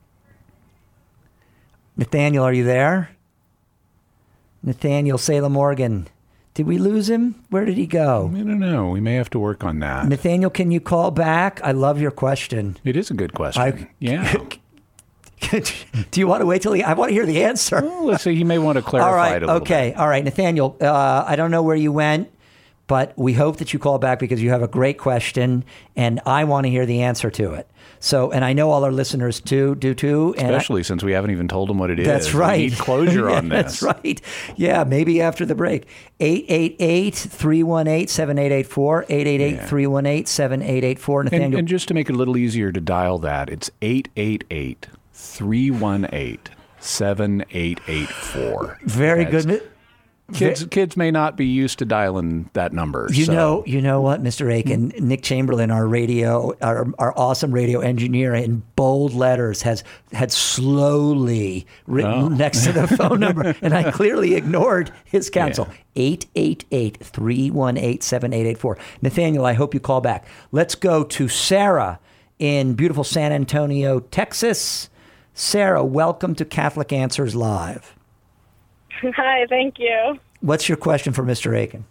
Nathaniel, are you there? Nathaniel, Salem, Oregon. Did we lose him? Where did he go? I don't know. We may have to work on that. Nathaniel, can you call back? I love your question. It is a good question. I, yeah. Do you want to wait till he... I want to hear the answer. Well, let's see. He may want to clarify All right, it a little okay. bit. All right, Nathaniel, uh, I don't know where you went, but we hope that you call back because you have a great question, and I want to hear the answer to it. So, and I know all our listeners too, do too. And Especially I, since we haven't even told them what it is. That's right. We need closure yeah, on this. That's right. Yeah, maybe after the break. eight eight eight, three one eight, seven eight eight four, eight eight eight, three one eight, seven eight eight four. Nathaniel. And, and just to make it a little easier to dial that, it's eight eight eight, three one eight, seven eight eight four. Very That's, good. Kids, kids may not be used to dialing that number. You so. know, you know what, Mister Aiken, Nick Chamberlain, our radio, our, our awesome radio engineer, in bold letters has had slowly written Oh. next to the phone number, and I clearly ignored his counsel. eight eight eight, three one eight, seven eight eight four. Nathaniel, I hope you call back. Let's go to Sarah in beautiful San Antonio, Texas. Sarah, welcome to Catholic Answers Live. Hi, thank you. What's your question for Mister Aiken?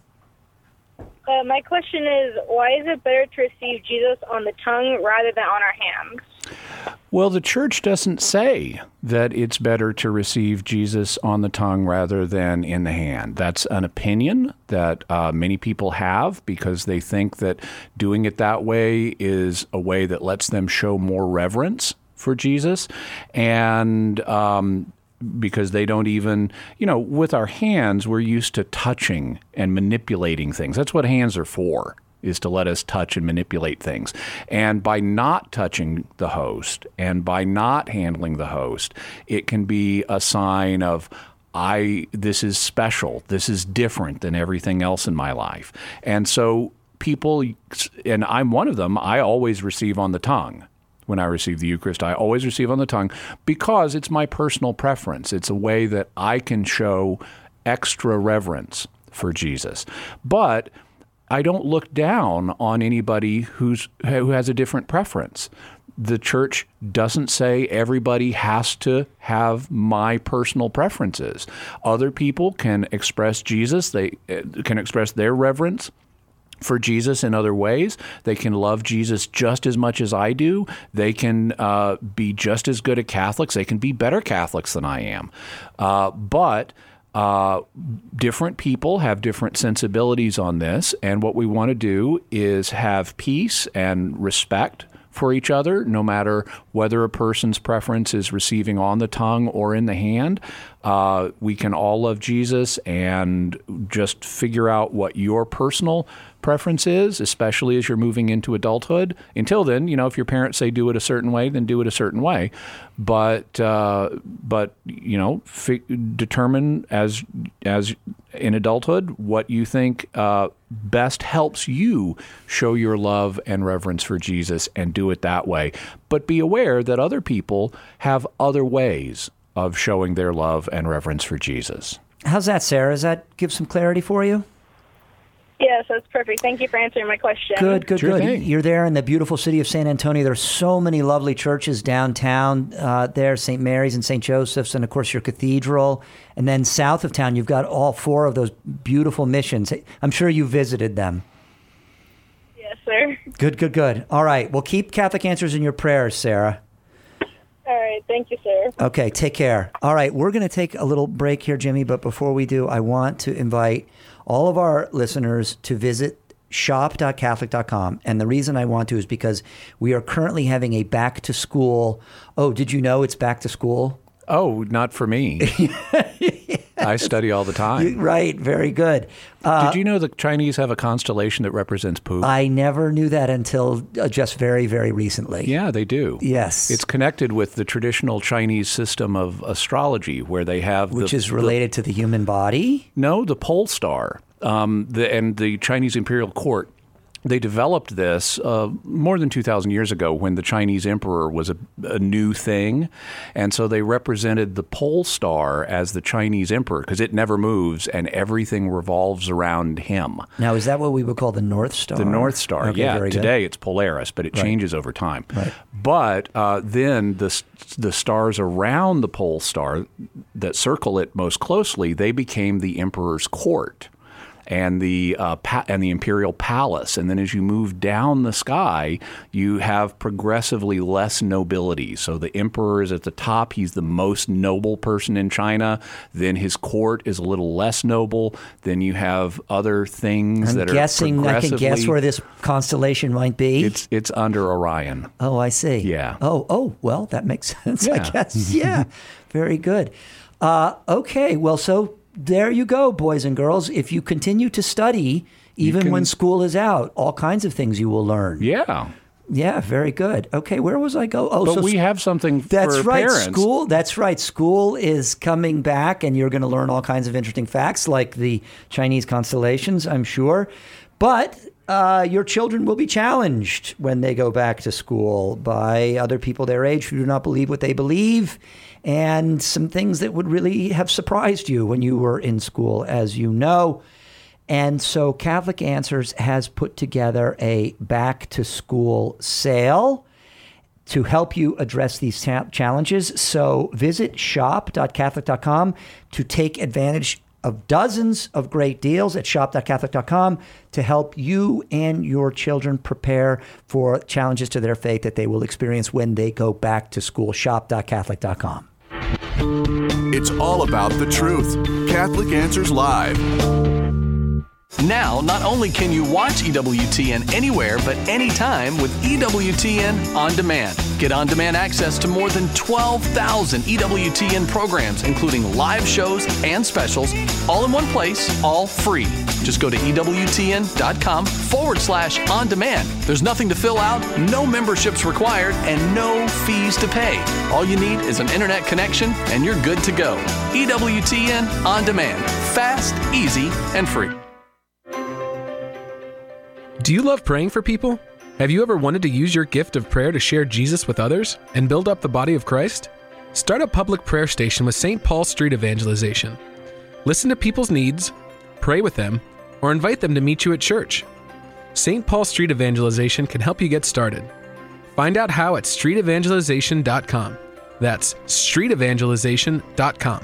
Uh, my question is, why is it better to receive Jesus on the tongue rather than on our hands? Well, the church doesn't say that it's better to receive Jesus on the tongue rather than in the hand. That's an opinion that uh, many people have because they think that doing it that way is a way that lets them show more reverence for Jesus. And um, because they don't even, you know, with our hands, we're used to touching and manipulating things. That's what hands are for, is to let us touch and manipulate things. And by not touching the host and by not handling the host, it can be a sign of, I, this is special. This is different than everything else in my life. And so people, and I'm one of them, I always receive on the tongue. When I receive the Eucharist, I always receive on the tongue because it's my personal preference. It's a way that I can show extra reverence for Jesus. But I don't look down on anybody who's who has a different preference. The church doesn't say everybody has to have my personal preferences. Other people can express Jesus. They can express their reverence for Jesus in other ways. They can love Jesus just as much as I do. They can uh, be just as good at Catholics. They can be better Catholics than I am. Uh, but uh, different people have different sensibilities on this. And what we want to do is have peace and respect for each other, no matter whether a person's preference is receiving on the tongue or in the hand. Uh, we can all love Jesus and just figure out what your personal preference is, especially as you're moving into adulthood. Until then, you know, if your parents say do it a certain way, then do it a certain way. But uh, but you know, fi- determine as as in adulthood what you think uh, best helps you show your love and reverence for Jesus, and do it that way. But be aware that other people have other ways of showing their love and reverence for Jesus. How's that, Sarah? Does that give some clarity for you? Yes, that's perfect. Thank you for answering my question. Good, good, Sure good. thing. You're there in the beautiful city of San Antonio. There's so many lovely churches downtown uh, there, Saint Mary's and Saint Joseph's, and of course your cathedral. And then south of town, you've got all four of those beautiful missions. I'm sure you visited them. Yes, sir. Good, good, good. All right. Well, keep Catholic Answers in your prayers, Sarah. All right. Thank you, sir. Okay, take care. All right, we're going to take a little break here, Jimmy, but before we do, I want to invite all of our listeners to visit shop dot catholic dot com. And the reason I want to is because we are currently having a back to school. Oh, did you know it's back to school? Oh, not for me. I study all the time. You- right, very good. Uh, Did you know the Chinese have a constellation that represents poop? I never knew that until uh, just very, very recently. Yeah, they do. Yes. It's connected with the traditional Chinese system of astrology, where they have Which the, is related to the human body? No, the pole star. Um, the, and the Chinese imperial court, they developed this uh, more than two thousand years ago when the Chinese emperor was a, a new thing. And so they represented the pole star as the Chinese emperor because it never moves and everything revolves around him. Now, is that what we would call the North Star? The North Star, Okay, yeah. very good. Today it's Polaris, but it Right. changes over time. Right. But uh, then the the stars around the pole star that circle it most closely, they became the emperor's court and the uh, pa- and the imperial palace. And then as you move down the sky, you have progressively less nobility. So the emperor is at the top. He's the most noble person in China. Then his court is a little less noble. Then you have other things I'm that guessing, are I can guess progressively- where this constellation might be. It's it's under Orion. Oh, I see. Yeah. Oh, oh, well, that makes sense, I Yeah. guess. Yeah, very good. Uh, okay, well, so there you go, boys and girls. If you continue to study, even can- when school is out, all kinds of things you will learn. Yeah. Yeah, very good. Okay, where was I go? Oh, but so we have something that's for right. parents. School. That's right. School is coming back, and you're going to learn all kinds of interesting facts, like the Chinese constellations, I'm sure. But uh, your children will be challenged when they go back to school by other people their age who do not believe what they believe, and some things that would really have surprised you when you were in school, as you know. And so Catholic Answers has put together a back-to-school sale to help you address these ta- challenges. So visit shop dot catholic dot com to take advantage of dozens of great deals at shop dot catholic dot com to help you and your children prepare for challenges to their faith that they will experience when they go back to school. shop dot catholic dot com. It's all about the truth. Catholic Answers Live. Now, not only can you watch E W T N anywhere but anytime with E W T N On Demand. Get on-demand access to more than twelve thousand E W T N programs, including live shows and specials, all in one place, all free. Just go to EWTN.com forward slash on demand. There's nothing to fill out, no memberships required, and no fees to pay. All you need is an internet connection, and you're good to go. E W T N On Demand. Fast, easy, and free. Do you love praying for people? Have you ever wanted to use your gift of prayer to share Jesus with others and build up the body of Christ? Start a public prayer station with Saint Paul Street Evangelization. Listen to people's needs, pray with them, or invite them to meet you at church. Saint Paul Street Evangelization can help you get started. Find out how at street evangelization dot com. That's street evangelization dot com.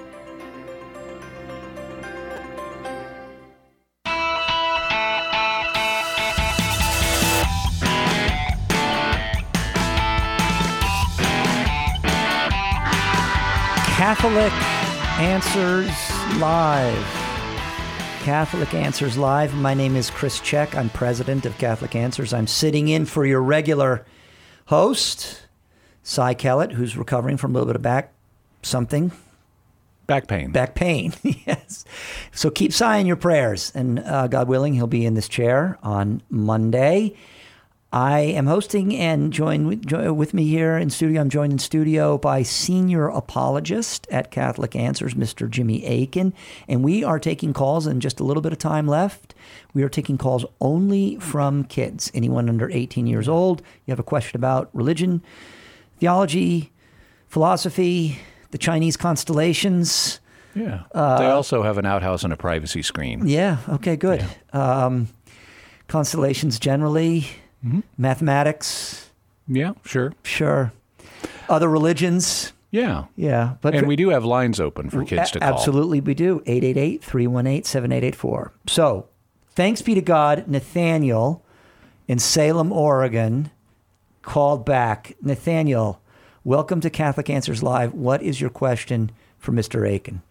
Catholic Answers Live. Catholic Answers Live. My name is Chris Check. I'm president of Catholic Answers. I'm sitting in for your regular host, Cy Kellett, who's recovering from a little bit of back something. Back pain. Back pain, yes. So keep Cy in your prayers. And uh, God willing, he'll be in this chair on Monday. I am hosting and joined with, join, with me here in studio. I'm joined in studio by senior apologist at Catholic Answers, Mister Jimmy Akin. And we are taking calls in just a little bit of time left. We are taking calls only from kids, anyone under eighteen years old. You have a question about religion, theology, philosophy, the Chinese constellations. Yeah. Uh, they also have an outhouse and a privacy screen. Yeah. Okay, good. Yeah. Um, constellations generally. Mm-hmm. Mathematics. Yeah, sure. Sure. Other religions. Yeah. Yeah. But and we do have lines open for kids a- to call. Absolutely, we do. eight eight eight, three one eight, seven eight eight four. So, thanks be to God, Nathaniel in Salem, Oregon, called back. Nathaniel, welcome to Catholic Answers Live. What is your question for Mister Akin?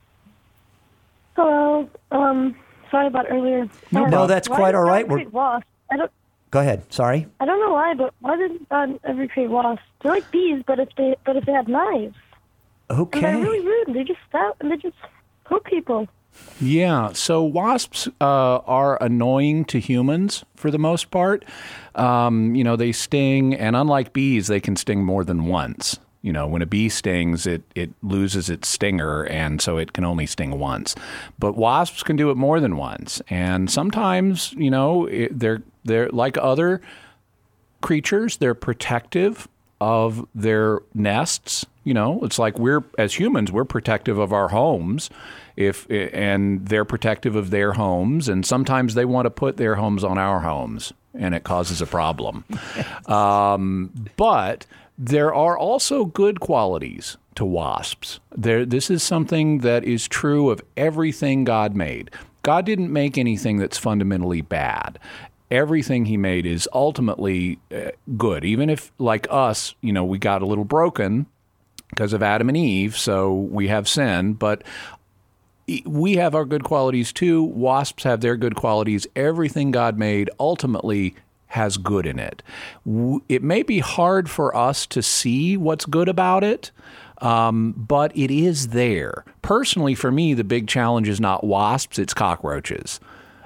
Hello. Um, sorry about earlier. No, no that's why quite all right. We're... Wasp? I don't. Go ahead. Sorry. I don't know why, but why did God ever create wasps? They're like bees, but if they but if they have knives. Okay. And they're really rude. They just stab and they just poke people. Yeah. So wasps uh, are annoying to humans for the most part. Um, you know, they sting, and unlike bees, they can sting more than once. You know, when a bee stings, it, it loses its stinger, and so it can only sting once. But wasps can do it more than once. And sometimes, you know, it, they're they're like other creatures. They're protective of their nests. You know, it's like we're, as humans, we're protective of our homes, if and they're protective of their homes. And sometimes they want to put their homes on our homes, and it causes a problem. um, but there are also good qualities to wasps. There, this is something that is true of everything God made. God didn't make anything that's fundamentally bad. Everything he made is ultimately uh, good. Even if, like us, you know, we got a little broken because of Adam and Eve, so we have sin, but we have our good qualities too. Wasps have their good qualities. Everything God made ultimately has good in it. It may be hard for us to see what's good about it, um, but it is there. Personally, for me, the big challenge is not wasps, it's cockroaches.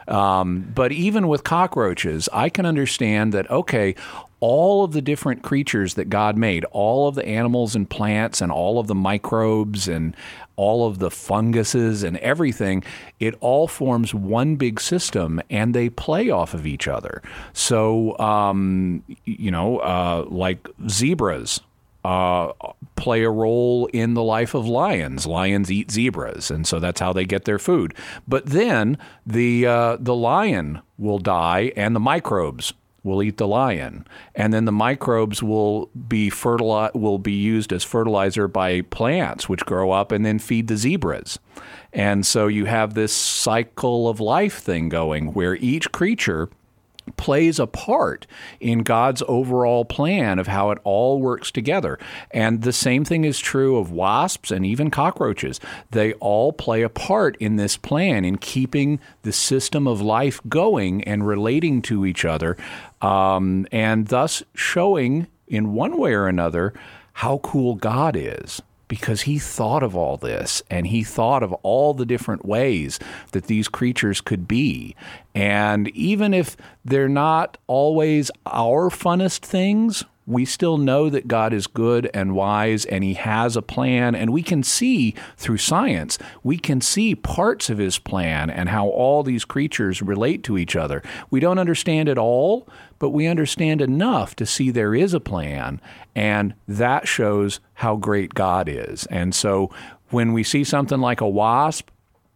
Um, but even with cockroaches, I can understand that, okay, all of the different creatures that God made, all of the animals and plants and all of the microbes and all of the funguses and everything, it all forms one big system and they play off of each other. So, um, you know, uh, like zebras uh, play a role in the life of lions. Lions eat zebras, and so that's how they get their food. But then the uh, the lion will die and the microbes will eat the lion, and then the microbes will be fertili- will be used as fertilizer by plants, which grow up and then feed the zebras. And so you have this cycle of life thing going where each creature plays a part in God's overall plan of how it all works together. And the same thing is true of wasps and even cockroaches. They all play a part in this plan in keeping the system of life going and relating to each other, um, and thus showing in one way or another how cool God is. Because he thought of all this, and he thought of all the different ways that these creatures could be. And even if they're not always our funnest things, we still know that God is good and wise, and he has a plan. And we can see through science, we can see parts of his plan and how all these creatures relate to each other. We don't understand it all, but we understand enough to see there is a plan, and that shows how great God is. And so when we see something like a wasp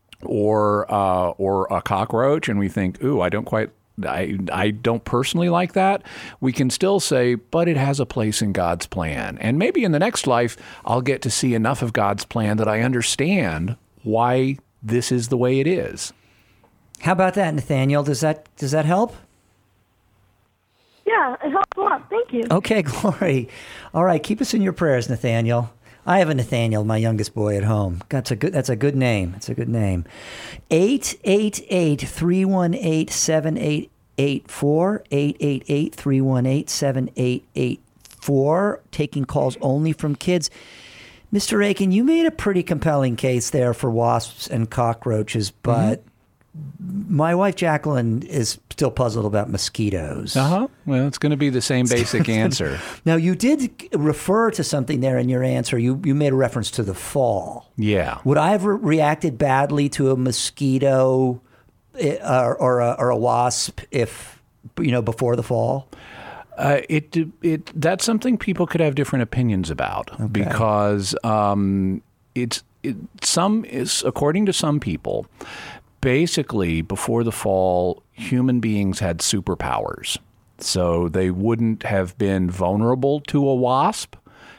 or uh, or a cockroach, and we think, ooh, I don't quite I, I don't personally like that, we can still say, but it has a place in God's plan. And maybe in the next life, I'll get to see enough of God's plan that I understand why this is the way it is. How about that, Nathaniel? Does that does that help? Yeah, it helps a lot. Thank you. Okay, Glory. All right, keep us in your prayers, Nathaniel. I have a Nathaniel, my youngest boy at home. That's a good. That's a good name. It's a good name. eight eight eight, three one eight, seven eight eight four. eight eight eight, three one eight, seven eight eight four. Taking calls only from kids. Mister Akin, you made a pretty compelling case there for wasps and cockroaches, but mm-hmm. my wife Jacqueline is still puzzled about mosquitoes. Uh-huh. Well, it's going to be the same basic answer. Now, you did refer to something there in your answer. You you made a reference to the fall. Yeah. Would I have re- reacted badly to a mosquito or, or, a, or a wasp if, you know, before the fall? Uh, it it that's something people could have different opinions about, okay. because um, it's it, some is according to some people. Basically, before the fall, human beings had superpowers. So they wouldn't have been vulnerable to a wasp,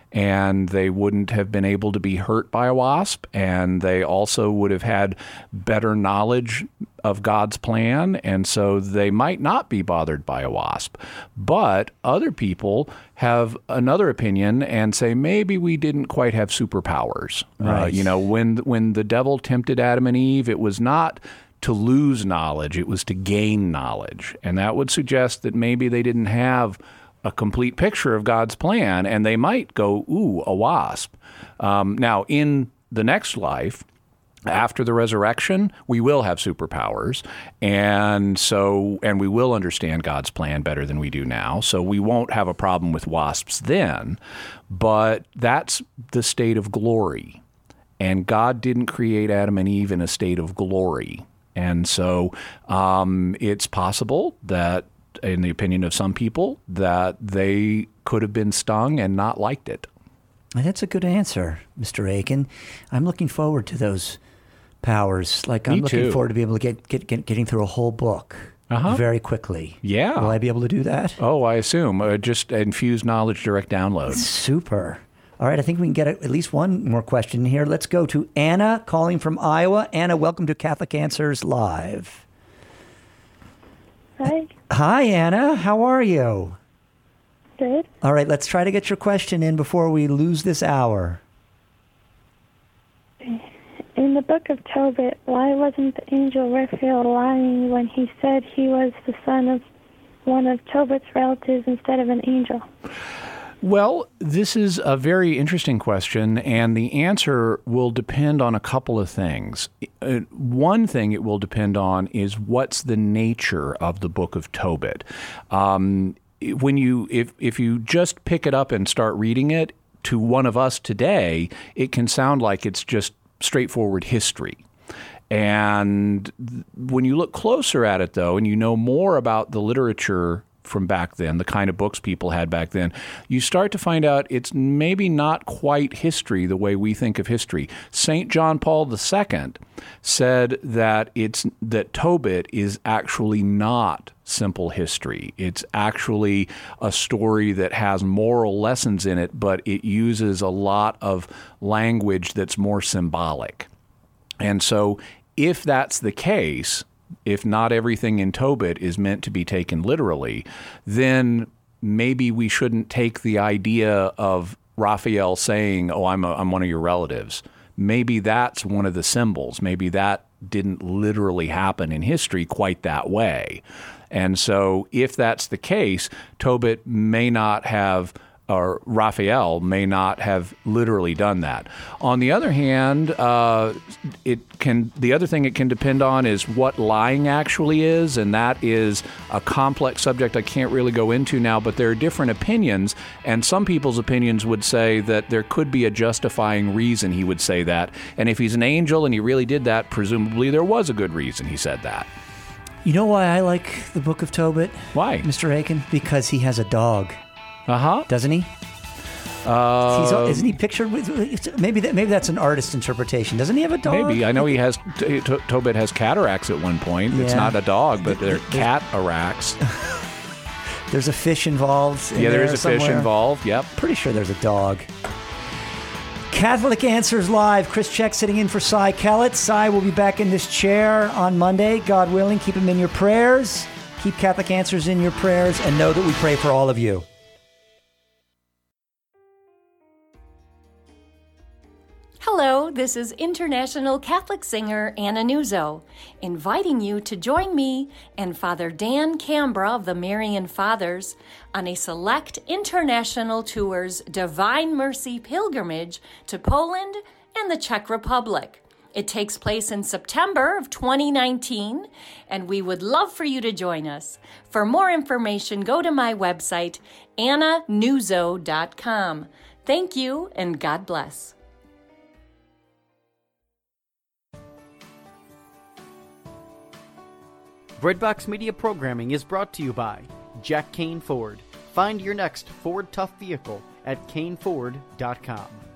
and they wouldn't have been able to be hurt by a wasp, and they also would have had better knowledge of God's plan, and so they might not be bothered by a wasp. But other people have another opinion and say maybe we didn't quite have superpowers. Right. Uh, you know, when when the devil tempted Adam and Eve, it was not to lose knowledge, it was to gain knowledge. And that would suggest that maybe they didn't have a complete picture of God's plan, and they might go, ooh, a wasp. Um, now, in the next life, after the resurrection, we will have superpowers, and so and we will understand God's plan better than we do now. So we won't have a problem with wasps then, but that's the state of glory. And God didn't create Adam and Eve in a state of glory. And so um, it's possible that, in the opinion of some people, that they could have been stung and not liked it. That's a good answer, Mister Akin. I'm looking forward to those powers. Like I'm Me looking too. forward to be able to get, get, get getting through a whole book uh-huh. very quickly. Yeah. Will I be able to do that? Oh, I assume. Uh, just infuse knowledge direct download. Super. All right, I think we can get at least one more question here. Let's go to Anna calling from Iowa. Anna, welcome to Catholic Answers Live. Hi. Hi, Anna. How are you? Good. All right, let's try to get your question in before we lose this hour. In the book of Tobit, why wasn't the angel Raphael lying when he said he was the son of one of Tobit's relatives instead of an angel? Well, this is a very interesting question, and the answer will depend on a couple of things. Uh, one thing it will depend on is what's the nature of the Book of Tobit. Um, when you, if if you just pick it up and start reading it, to one of us today, it can sound like it's just straightforward history. And when you look closer at it, though, and you know more about the literature from back then, the kind of books people had back then, you start to find out it's maybe not quite history the way we think of history. Saint John Paul the Second said that it's that Tobit is actually not simple history. It's actually a story that has moral lessons in it, but it uses a lot of language that's more symbolic. And so if that's the case, if not everything in Tobit is meant to be taken literally, then maybe we shouldn't take the idea of Raphael saying, oh, I'm, a, I'm one of your relatives. Maybe that's one of the symbols. Maybe that didn't literally happen in history quite that way. And so if that's the case, Tobit may not have, or Raphael may not have literally done that. On the other hand, uh, it can. The other thing it can depend on is what lying actually is, and that is a complex subject I can't really go into now, but there are different opinions, and some people's opinions would say that there could be a justifying reason he would say that, and if he's an angel and he really did that, presumably there was a good reason he said that. You know why I like the Book of Tobit? Why? Mister Aiken? Because he has a dog. Uh-huh. Doesn't he? Uh, He's, isn't he pictured with... Maybe that, maybe that's an artist's interpretation. Doesn't he have a dog? Maybe. I know he has... T- T- Tobit has cataracts at one point. Yeah. It's not a dog, but they're cataracts. There's a fish involved. In yeah, there, there is a somewhere. fish involved. Yep. Pretty sure there's a dog. Catholic Answers Live. Chris Check sitting in for Cy Kellett. Cy will be back in this chair on Monday. God willing, keep him in your prayers. Keep Catholic Answers in your prayers, and know that we pray for all of you. Hello, this is international Catholic singer Anna Nuzzo, inviting you to join me and Father Dan Cambra of the Marian Fathers on a select international tour's Divine Mercy pilgrimage to Poland and the Czech Republic. It takes place in September of twenty nineteen, and we would love for you to join us. For more information, go to my website, anna nuzzo dot com. Thank you, and God bless. Breadbox Media programming is brought to you by Jack Kane Ford. Find your next Ford Tough vehicle at kane ford dot com.